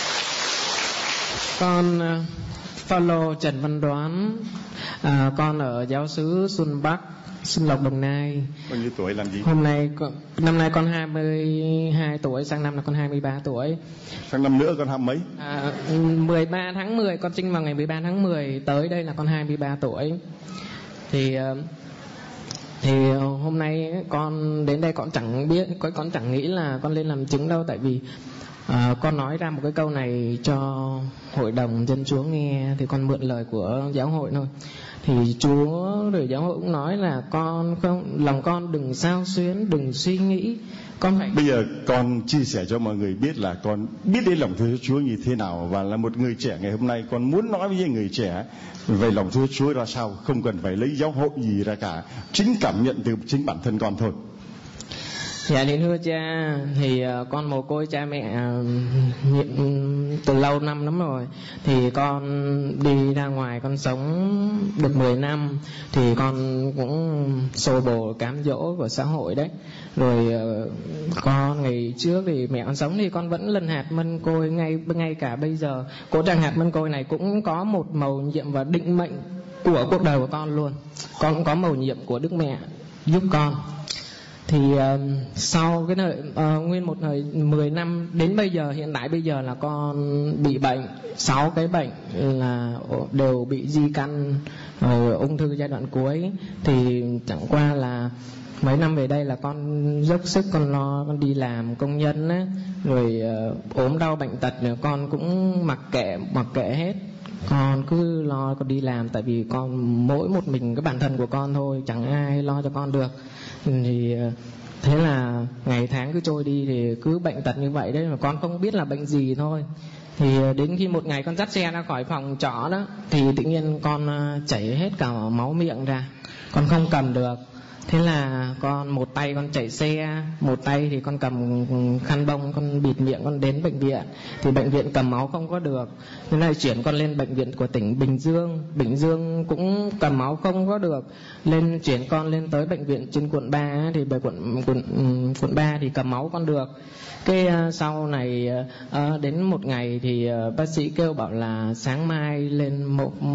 Con follow Trần Văn Đoán, con ở giáo xứ Xuân Bắc, Xuân Lộc, Đồng Nai. Bao nhiêu tuổi, làm gì? Năm nay con 22 tuổi, sang năm là con 23 tuổi. Sang năm nữa con 20 mấy? 13 tháng 10, con sinh vào ngày 13 tháng 10, tới đây là con 23 tuổi. Thì hôm nay con đến đây con chẳng nghĩ là con lên làm chứng đâu, tại vì con nói ra một cái câu này cho hội đồng dân Chúa nghe, thì con mượn lời của giáo hội thôi. Thì Chúa rồi giáo hội cũng nói là lòng con đừng xao xuyến, đừng suy nghĩ. Bây giờ con chia sẻ cho mọi người biết là con biết đến lòng thương Chúa như thế nào, và là một người trẻ ngày hôm nay con muốn nói với những người trẻ về lòng thương Chúa ra sao, không cần phải lấy giáo hội gì ra cả, chính cảm nhận từ chính bản thân con thôi. Dạ thì thưa cha, thì con mồ côi cha mẹ từ lâu năm lắm rồi. Thì con đi ra ngoài con sống được 10 năm, thì con cũng xô bồ cám dỗ của xã hội đấy. Rồi con ngày trước thì mẹ con sống thì con vẫn lần hạt mân côi, ngay cả bây giờ cỗ trang hạt mân côi này cũng có một mầu nhiệm và định mệnh của cuộc đời của con luôn. Con cũng có mầu nhiệm của Đức Mẹ giúp con. Thì sau cái nguyên một thời 10 năm đến bây giờ, hiện tại bây giờ là con bị bệnh 6 cái bệnh là đều bị di căn, ung thư giai đoạn cuối. Thì chẳng qua là mấy năm về đây là con dốc sức, con lo, con đi làm công nhân á, rồi ốm đau bệnh tật con cũng mặc kệ hết. Con cứ lo con đi làm, tại vì con mỗi một mình cái bản thân của con thôi, chẳng ai lo cho con được. Thì thế là ngày tháng cứ trôi đi, thì cứ bệnh tật như vậy đấy, mà con không biết là bệnh gì thôi. Thì đến khi một ngày con dắt xe ra khỏi phòng trọ đó, thì tự nhiên con chảy hết cả máu miệng ra, con không cầm được. Thế là con một tay con chạy xe, một tay thì con cầm khăn bông con bịt miệng, con đến bệnh viện. Thì bệnh viện cầm máu không có được, thế này chuyển con lên bệnh viện của tỉnh Bình Dương cũng cầm máu không có được, chuyển con lên tới bệnh viện trên quận 3, thì quận 3 thì cầm máu con được. Cái sau này đến một ngày thì bác sĩ kêu bảo là sáng mai lên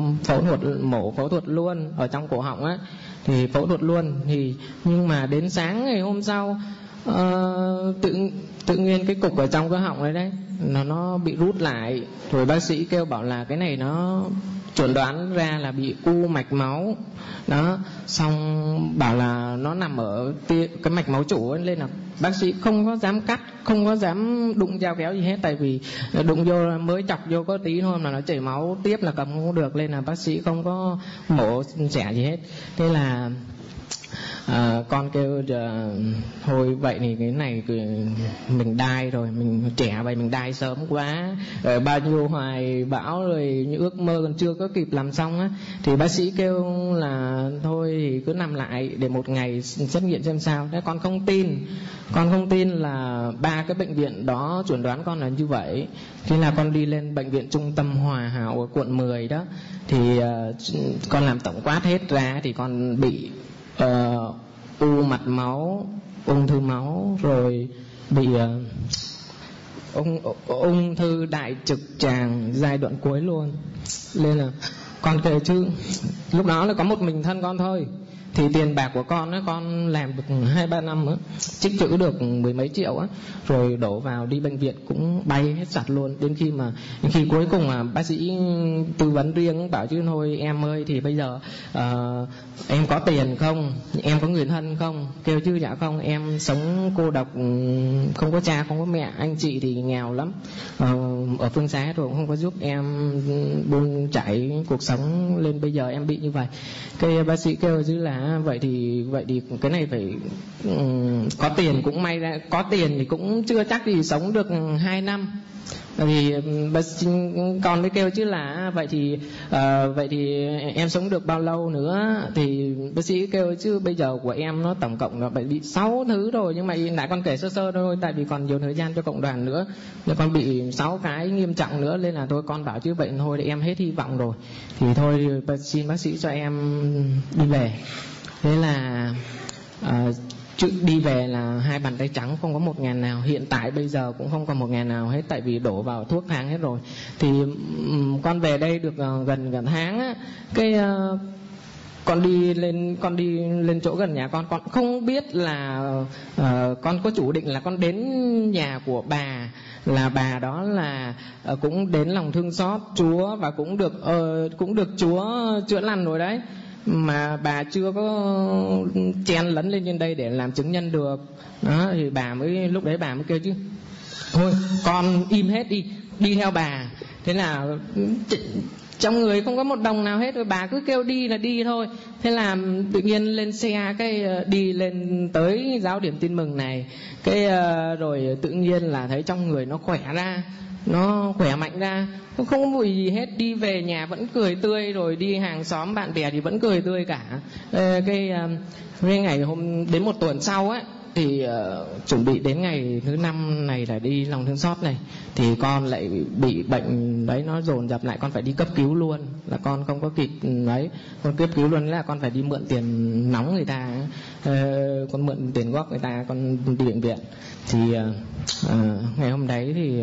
mổ phẫu thuật luôn ở trong cổ họng á, thì phẫu thuật luôn. Thì nhưng mà đến sáng ngày hôm sau tự nhiên cái cục ở trong cái họng đấy nó bị rút lại, rồi bác sĩ kêu bảo là cái này nó chuẩn đoán ra là bị u mạch máu đó, xong bảo là nó nằm ở cái mạch máu chủ ấy, nên là bác sĩ không có dám cắt, không có dám đụng dao kéo gì hết, tại vì đụng vô mới chọc vô có tí thôi mà nó chảy máu tiếp là cầm không được, nên là bác sĩ không có mổ xẻ gì hết. Thế là con kêu thôi vậy thì cái này mình đai rồi, mình trẻ vậy mình đai sớm quá, bao nhiêu hoài bão rồi những ước mơ còn chưa có kịp làm xong á, thì bác sĩ kêu là thôi thì cứ nằm lại để một ngày xét nghiệm xem sao. Thế con không tin là 3 cái bệnh viện đó chuẩn đoán con là như vậy. Thế là con đi lên bệnh viện Trung tâm Hòa Hảo ở quận 10 đó, thì con làm tổng quát hết ra thì con bị u mạch máu, ung thư máu, rồi bị ung thư đại trực tràng giai đoạn cuối luôn. Nên là con kể chứ lúc đó là có một mình thân con thôi, thì tiền bạc của con á, con làm được 2-3 năm á, tích trữ được 10 mấy triệu á, rồi đổ vào đi bệnh viện cũng bay hết sạch luôn. Đến khi cuối cùng mà bác sĩ tư vấn riêng bảo chứ thôi em ơi, thì bây giờ em có tiền không, em có người thân không? Kêu chứ dạ không, em sống cô độc, không có cha không có mẹ, anh chị thì nghèo lắm, ở phương Xá rồi cũng không có giúp em buôn chảy cuộc sống lên bây giờ em bị như vậy. Cái bác sĩ kêu chứ là vậy thì cái này phải có tiền cũng may ra, có tiền thì cũng chưa chắc thì sống được 2 năm. Thì con mới kêu chứ là vậy thì em sống được bao lâu nữa? Thì bác sĩ kêu chứ bây giờ của em nó tổng cộng là bị 6 thứ rồi, nhưng mà nãy con kể sơ sơ thôi, tại vì còn nhiều thời gian cho cộng đoàn nữa, nên con bị 6 cái nghiêm trọng nữa, nên là thôi con bảo chứ vậy thôi thì em hết hy vọng rồi, thì thôi xin bác sĩ cho em đi về. Thế là đi về là 2 bàn tay trắng, không có 1.000 nào. Hiện tại bây giờ cũng không còn 1.000 nào hết, tại vì đổ vào thuốc thang hết rồi. Thì con về đây được gần tháng á, cái con đi lên chỗ gần nhà con không biết là con có chủ định là con đến nhà của bà, là bà đó là cũng đến lòng thương xót Chúa và cũng được Chúa chữa lành rồi đấy, mà bà chưa có chen lấn lên trên đây để làm chứng nhân được đó. Thì lúc đấy bà mới kêu chứ thôi con im hết đi theo bà. Thế là trong người không có một đồng nào hết, rồi bà cứ kêu đi là đi thôi. Thế là tự nhiên lên xe cái đi lên tới giáo điểm Tin Mừng này, cái rồi tự nhiên là thấy trong người nó khỏe ra, nó khỏe mạnh ra, không có mùi gì hết, đi về nhà vẫn cười tươi, rồi đi hàng xóm bạn bè thì vẫn cười tươi cả. Cái ngày hôm đến 1 tuần sau ấy, thì chuẩn bị đến ngày thứ 5 này là đi lòng thương xót này, thì con lại bị bệnh đấy, nó dồn dập lại, con phải đi cấp cứu luôn, là con không có kịp đấy, con cấp cứu luôn là con phải đi mượn tiền nóng người ta, con mượn tiền góp người ta, con đi bệnh viện. Thì ngày hôm đấy thì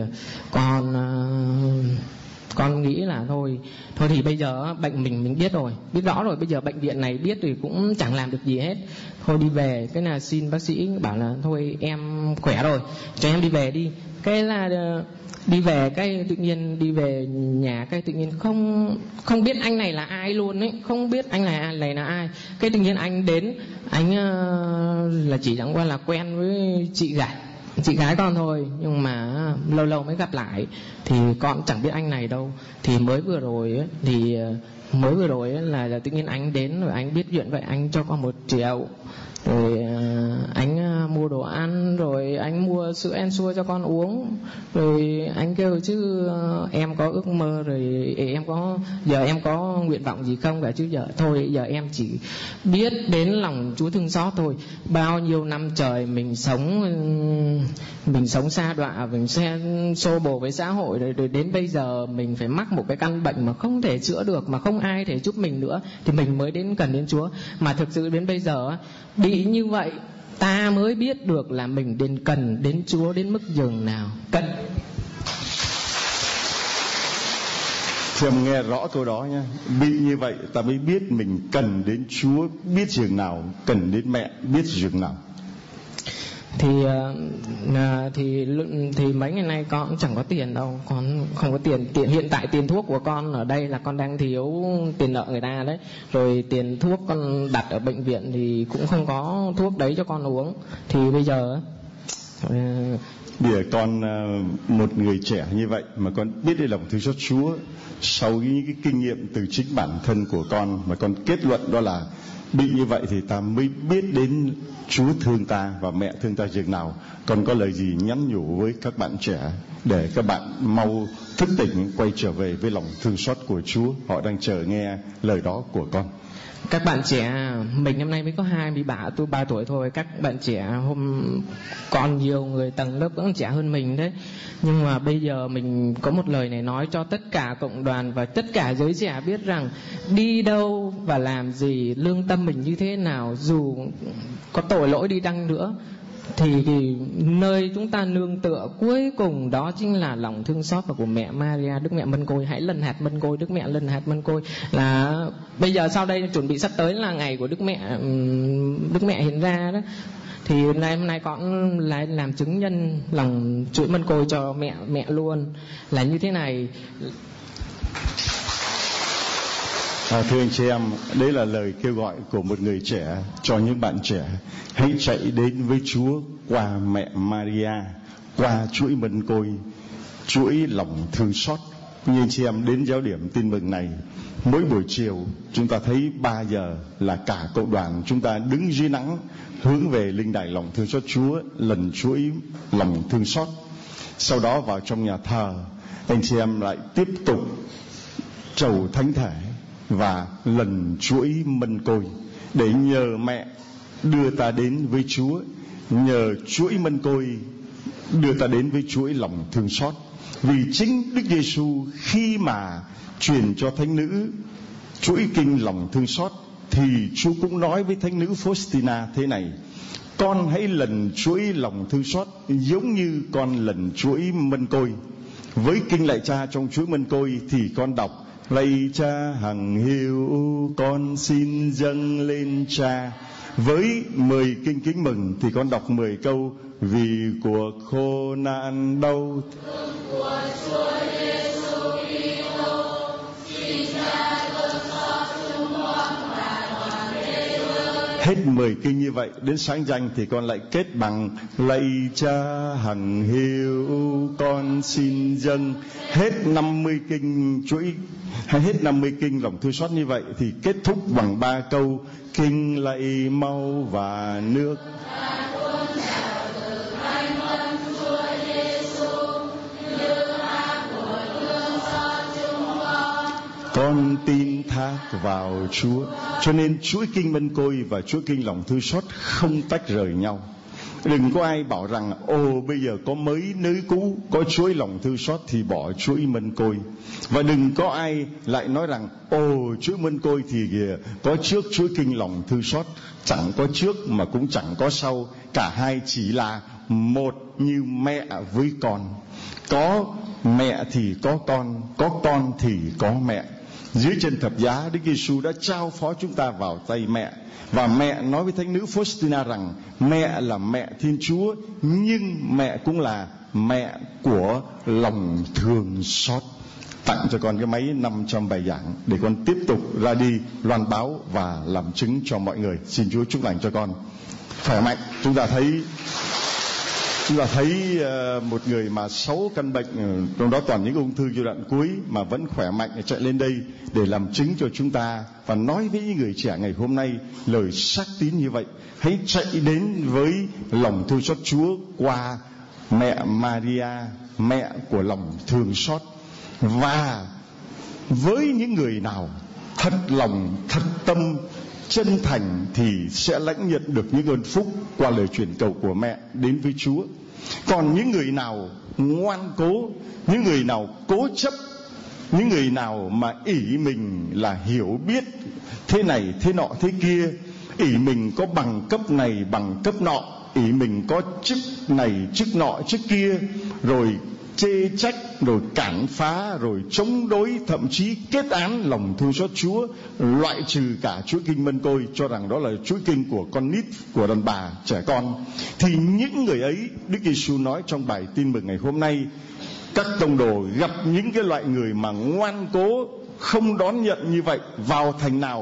con nghĩ là thôi thì bây giờ bệnh mình biết rõ rồi, bây giờ bệnh viện này biết thì cũng chẳng làm được gì hết, thôi đi về. Cái là xin bác sĩ bảo là thôi em khỏe rồi, cho em đi về đi. Cái là đi về, cái tự nhiên đi về nhà, cái tự nhiên không biết anh này là ai luôn ấy, không biết anh này là ai. Cái tự nhiên anh đến, anh là chỉ chẳng qua là quen với chị gái con thôi, nhưng mà lâu mới gặp lại thì con chẳng biết anh này đâu. Thì mới vừa rồi ấy, là tự nhiên anh đến rồi anh biết chuyện vậy, anh cho con 1 triệu, rồi anh mua đồ ăn, rồi anh mua sữa Ensure cho con uống, rồi anh kêu chứ em có ước mơ rồi, giờ em có nguyện vọng gì không cả chứ? Giờ em chỉ biết đến lòng Chúa thương xót thôi. Bao nhiêu năm trời mình sống sa đọa, mình xô bồ với xã hội, rồi đến bây giờ mình phải mắc một cái căn bệnh mà không thể chữa được, mà không ai thể giúp mình nữa, thì mình mới cần đến Chúa. Mà thực sự đến bây giờ bị như vậy ta mới biết được là mình cần đến Chúa đến mức giường nào. Cần. Thì em nghe rõ câu đó nha. Bị như vậy ta mới biết mình cần đến Chúa biết giường nào, cần đến mẹ biết giường nào. Thì mấy ngày nay con cũng chẳng có tiền đâu, con không có tiền. Hiện tại tiền thuốc của con ở đây là con đang thiếu tiền nợ người ta đấy, rồi tiền thuốc con đặt ở bệnh viện thì cũng không có thuốc đấy cho con uống. Thì bây giờ Bây giờ con một người trẻ như vậy mà con biết đến lòng thương xót Chúa, sau những cái kinh nghiệm từ chính bản thân của con mà con kết luận đó là bị như vậy thì ta mới biết đến Chúa thương ta và mẹ thương ta chừng nào. Con có lời gì nhắn nhủ với các bạn trẻ để các bạn mau thức tỉnh, quay trở về với lòng thương xót của Chúa? Họ đang chờ nghe lời đó của con. Các bạn trẻ, mình năm nay mới có 23 tuổi thôi. Các bạn trẻ còn nhiều người tầng lớp cũng trẻ hơn mình đấy. Nhưng mà bây giờ mình có một lời này nói cho tất cả cộng đoàn và tất cả giới trẻ biết rằng đi đâu và làm gì, lương tâm mình như thế nào, dù có tội lỗi đi đăng nữa, thì nơi chúng ta nương tựa cuối cùng đó chính là lòng thương xót và của mẹ Maria, Đức Mẹ Mân Côi. Hãy lần hạt mân côi, Đức Mẹ lần hạt mân côi. Là bây giờ sau đây chuẩn bị sắp tới là ngày của Đức Mẹ hiện ra đó, thì hôm nay con lại làm chứng nhân lòng chuỗi mân côi cho mẹ luôn. Là như thế này. Thưa anh chị em, đấy là lời kêu gọi của một người trẻ cho những bạn trẻ. Hãy chạy đến với Chúa qua mẹ Maria, qua chuỗi mân côi, chuỗi lòng thương xót. Như anh chị em đến giáo điểm tin mừng này, mỗi buổi chiều chúng ta thấy 3 giờ là cả cộng đoàn chúng ta đứng dưới nắng hướng về linh đài lòng thương xót Chúa, lần chuỗi lòng thương xót. Sau đó vào trong nhà thờ, anh chị em lại tiếp tục trầu thánh thể và lần chuỗi mân côi để nhờ mẹ đưa ta đến với Chúa, nhờ chuỗi mân côi đưa ta đến với chuỗi lòng thương xót. Vì chính Đức Giêsu khi mà truyền cho thánh nữ chuỗi kinh lòng thương xót thì Chúa cũng nói với thánh nữ Faustina thế này: con hãy lần chuỗi lòng thương xót giống như con lần chuỗi mân côi. Với kinh lạy Cha trong chuỗi mân côi thì con đọc: lạy Cha hằng hiu, con xin dâng lên Cha. Với 10 kinh kính mừng thì con đọc 10 câu: vì cuộc khổ nạn đau thương của Chúa Giêsu Kitô, xin Cha thương xót chúng con và toàn thế giới. Hết 10 kinh như vậy, đến sáng danh thì con lại kết bằng: lạy Cha hằng hiu, con xin dâng. Hết 50 kinh chuỗi, hay hết 50 kinh lòng thương xót như vậy thì kết thúc bằng 3 câu: kinh lạy máu và nước. Con tin thác vào Chúa. Cho nên chuỗi kinh mân côi và chuỗi kinh lòng thương xót không tách rời nhau. Đừng có ai bảo rằng bây giờ có mới nới cũ, có chuỗi lòng thương xót thì bỏ chuỗi mân côi. Và đừng có ai lại nói rằng chuỗi mân côi thì kìa có trước chuỗi kinh lòng thương xót. Chẳng có trước mà cũng chẳng có sau, cả hai chỉ là một như mẹ với con. Có mẹ thì có con thì có mẹ. Dưới chân thập giá, Đức Giêsu đã trao phó chúng ta vào tay mẹ. Và mẹ nói với thánh nữ Faustina rằng mẹ là mẹ Thiên Chúa, nhưng mẹ cũng là mẹ của lòng thương xót. Tặng cho con cái máy 500 bài giảng để con tiếp tục ra đi loan báo và làm chứng cho mọi người. Xin Chúa chúc lành cho con khỏe mạnh. Chúng ta thấy một người mà 6 căn bệnh, trong đó toàn những ung thư giai đoạn cuối mà vẫn khỏe mạnh, chạy lên đây để làm chứng cho chúng ta và nói với những người trẻ ngày hôm nay lời xác tín như vậy. Hãy chạy đến với lòng thương xót Chúa qua mẹ Maria, mẹ của lòng thương xót. Và với những người nào thật lòng, thật tâm, chân thành thì sẽ lãnh nhận được những ơn phúc qua lời truyền cầu của mẹ đến với Chúa. Còn những người nào ngoan cố, những người nào cố chấp, những người nào mà ỷ mình là hiểu biết thế này thế nọ thế kia, ỷ mình có bằng cấp này bằng cấp nọ, ỷ mình có chức này chức nọ chức kia, rồi chê trách, rồi cản phá, rồi chống đối, thậm chí kết án lòng thương xót Chúa, loại trừ cả chuỗi kinh mân côi, cho rằng đó là chuỗi kinh của con nít, của đàn bà, trẻ con. Thì những người ấy, Đức Giêsu nói trong bài tin mừng ngày hôm nay, các tông đồ gặp những cái loại người mà ngoan cố không đón nhận như vậy, vào thành nào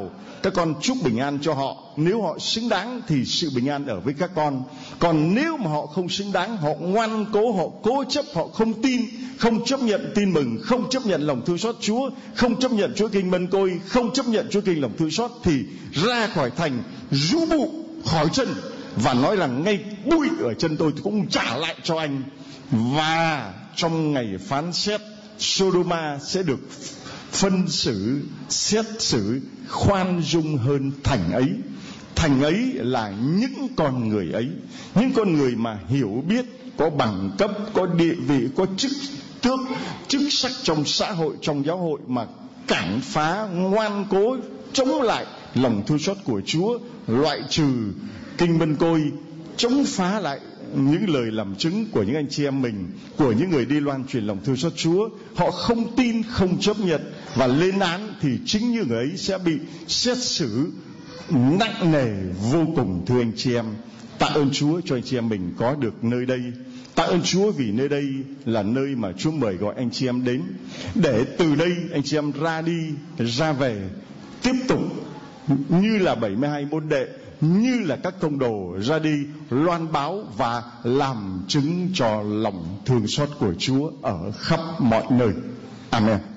các con chúc bình an cho họ. Nếu họ xứng đáng thì sự bình an ở với các con. Còn nếu mà họ không xứng đáng, họ ngoan cố, họ cố chấp, họ không tin, không chấp nhận tin mừng, không chấp nhận lòng thương xót Chúa, không chấp nhận Chúa Kinh Mân Côi, không chấp nhận Chúa Kinh lòng thương xót, thì ra khỏi thành, rũ bụ khỏi chân và nói là ngay bụi ở chân tôi cũng trả lại cho anh. Và trong ngày phán xét, Sodoma sẽ được phân xử, xét xử khoan dung hơn thành ấy. Thành ấy là những con người ấy, những con người mà hiểu biết, có bằng cấp, có địa vị, có chức sắc trong xã hội, trong giáo hội, mà cản phá, ngoan cố chống lại lòng thương xót của Chúa, loại trừ Kinh Mân Côi, chống phá lại những lời làm chứng của những anh chị em mình, của những người đi loan truyền lòng thương xót Chúa. Họ không tin, không chấp nhận và lên án, thì chính như người ấy sẽ bị xét xử nặng nề vô cùng. Thưa anh chị em, tạ ơn Chúa cho anh chị em mình có được nơi đây. Tạ ơn Chúa vì nơi đây là nơi mà Chúa mời gọi anh chị em đến, để từ đây anh chị em ra đi, ra về, tiếp tục như là 72 môn đệ, như là các tông đồ ra đi loan báo và làm chứng cho lòng thương xót của Chúa ở khắp mọi nơi. Amen.